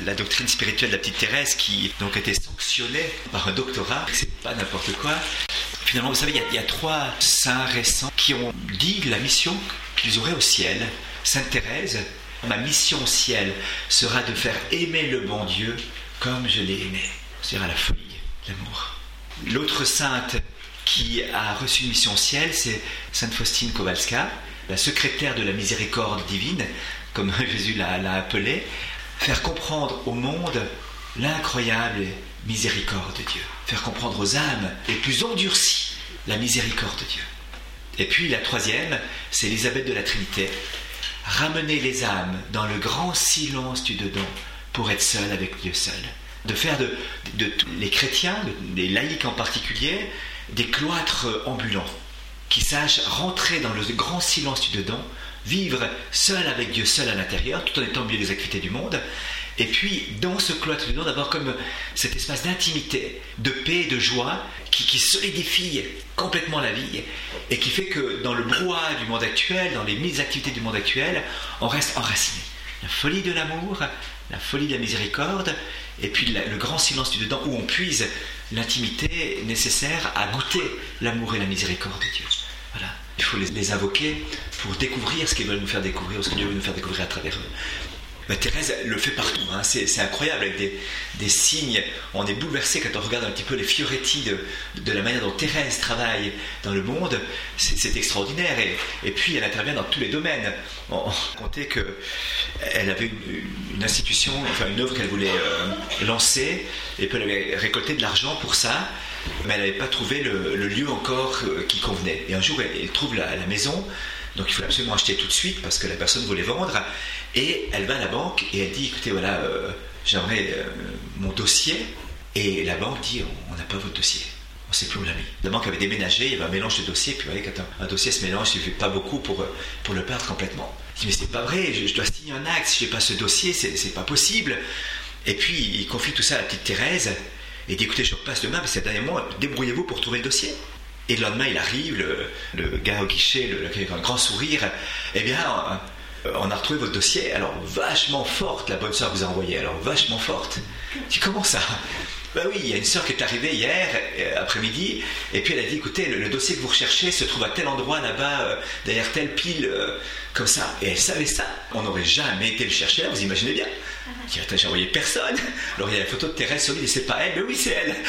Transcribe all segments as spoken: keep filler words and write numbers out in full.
la doctrine spirituelle de la petite Thérèse qui donc a été sanctionnée par un doctorat, c'est pas n'importe quoi. Finalement, vous savez, il y, a, il y a trois saints récents qui ont dit la mission qu'ils auraient au ciel. Sainte Thérèse, ma mission au ciel sera de faire aimer le bon Dieu comme je l'ai aimé. C'est-à-dire à la folie, l'amour. L'autre sainte qui a reçu une mission au ciel, c'est Sainte Faustine Kowalska, la secrétaire de la miséricorde divine, comme Jésus l'a, l'a appelée, faire comprendre au monde l'incroyable miséricorde de Dieu, faire comprendre aux âmes les plus endurcies la miséricorde de Dieu. Et puis la troisième, c'est Élisabeth de la Trinité, ramener les âmes dans le grand silence du dedans pour être seul avec Dieu seul. De faire de, de, de les chrétiens, des laïcs en particulier, des cloîtres ambulants, qui sachent rentrer dans le grand silence du dedans, vivre seul avec Dieu seul à l'intérieur, tout en étant au milieu des activités du monde, et puis dans ce cloître du dedans, d'avoir comme cet espace d'intimité, de paix, de joie, qui, qui solidifie complètement la vie, et qui fait que dans le brouhaha du monde actuel, dans les mille activités du monde actuel, on reste enraciné. La folie de l'amour, la folie de la miséricorde, et puis la, le grand silence du dedans où on puise l'intimité nécessaire à goûter l'amour et la miséricorde de Dieu. Voilà. Il faut les, les invoquer pour découvrir ce qu'ils veulent nous faire découvrir, ou ce que Dieu veut nous faire découvrir à travers eux. Ben, Thérèse le fait partout, hein. c'est, c'est incroyable, avec des, des signes. On est bouleversé quand on regarde un petit peu les fioretti de, de la manière dont Thérèse travaille dans le monde. C'est, c'est extraordinaire. Et, et puis elle intervient dans tous les domaines. On, on comptait qu'elle avait une, une institution, enfin une œuvre qu'elle voulait euh, lancer, et puis elle avait récolté de l'argent pour ça, mais elle n'avait pas trouvé le, le lieu encore euh, qui convenait. Et un jour, elle, elle trouve la, la maison. Donc il faut absolument acheter tout de suite parce que la personne voulait vendre, et elle va à la banque et elle dit écoutez voilà euh, j'aimerais euh, mon dossier, et la banque dit on n'a pas votre dossier, on ne sait plus où l'a mis. La banque avait déménagé, il y avait un mélange de dossiers, puis vous voyez quand un, un dossier se mélange, il ne fait pas beaucoup pour, pour le perdre complètement. Il dit mais c'est pas vrai, je, je dois signer un acte, si je n'ai pas ce dossier c'est, c'est pas possible. Et puis il confie tout ça à la petite Thérèse et dit écoutez je repasse demain parce que c'est le dernier mois, débrouillez-vous pour trouver le dossier. Et le lendemain, il arrive, le, le gars au guichet, le, le, avec un grand sourire. Eh bien, on, on a retrouvé votre dossier. Alors, vachement forte, la bonne sœur vous a envoyé. Alors, vachement forte. Je dis, comment ça ? Ben oui, il y a une sœur qui est arrivée hier, après-midi, et puis elle a dit, écoutez, le, le dossier que vous recherchez se trouve à tel endroit, là-bas, euh, derrière telle pile, euh, comme ça. Et elle savait ça. On n'aurait jamais été le chercher, là, vous imaginez bien. Je dis, attends, j'ai envoyé personne. Alors, il y a la photo de Thérèse sur l'île, et c'est pas elle, mais oui, c'est elle.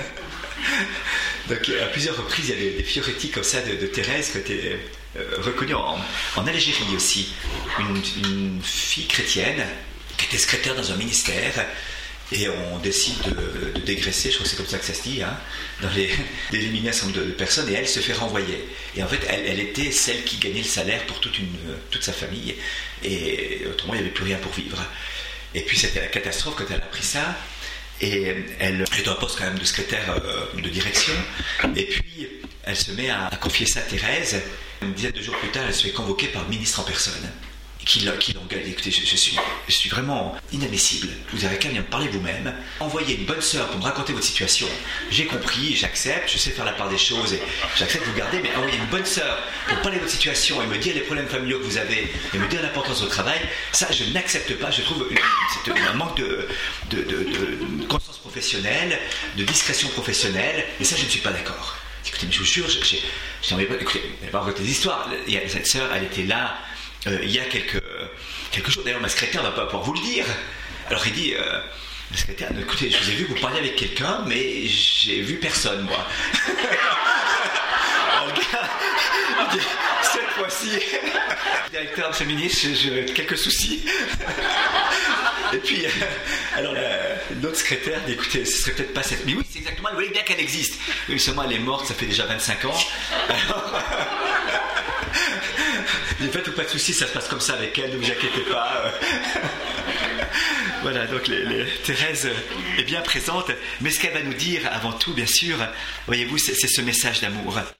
Donc à plusieurs reprises, il y a des, des fioretti comme ça de, de Thérèse qui étaient euh, reconnues en, en Algérie aussi. Une, une fille chrétienne qui était secrétaire dans un ministère, et on décide de, de dégraisser, je crois que c'est comme ça que ça se dit, hein, dans les, d'éliminer un certain nombre de personnes, et elle se fait renvoyer. Et en fait, elle, elle était celle qui gagnait le salaire pour toute, une, toute sa famille, et autrement, il n'y avait plus rien pour vivre. Et puis c'était la catastrophe quand elle a appris ça. Et elle est un poste quand même de secrétaire euh, de direction, et puis elle se met à, à confier ça à Thérèse. Une dizaine de jours plus tard, elle se fait convoquer par le ministre en personne, qui, qui l'engueule. Écoutez, je, je, suis, je suis vraiment inadmissible, vous avez qu'à venir me parler vous-même, envoyer une bonne sœur pour me raconter votre situation, j'ai compris, j'accepte, je sais faire la part des choses, et j'accepte de vous garder, mais envoyer une bonne sœur pour parler de votre situation et me dire les problèmes familiaux que vous avez, et me dire l'importance de votre travail, ça je n'accepte pas. Je trouve une, c'est un manque de, de, de, de conscience professionnelle, de discrétion professionnelle, et ça je ne suis pas d'accord. Écoutez, mais je vous jure, j'ai, j'ai envie de... Écoutez, elle va raconter des histoires. Il y a, cette sœur, elle était là euh, il y a quelques, quelques jours. D'ailleurs, ma secrétaire ne va pas pouvoir vous le dire. Alors il dit, euh, la secrétaire, écoutez, je vous ai vu, vous parliez avec quelqu'un, mais j'ai vu personne, moi. Alors, le gars, il dit, cette fois-ci, directeur de ce ministre, j'ai quelques soucis. Et puis, euh, alors la, l'autre secrétaire dit, écoutez, ce serait peut-être pas cette... Mais oui, c'est exactement, vous voyez bien qu'elle existe. Oui, seulement elle est morte, ça fait déjà vingt-cinq ans. Alors, ne faites pas de soucis, ça se passe comme ça avec elle, ne vous inquiétez pas. Voilà, donc les, les, Thérèse est bien présente, mais ce qu'elle va nous dire avant tout, bien sûr, voyez-vous, c'est, c'est ce message d'amour.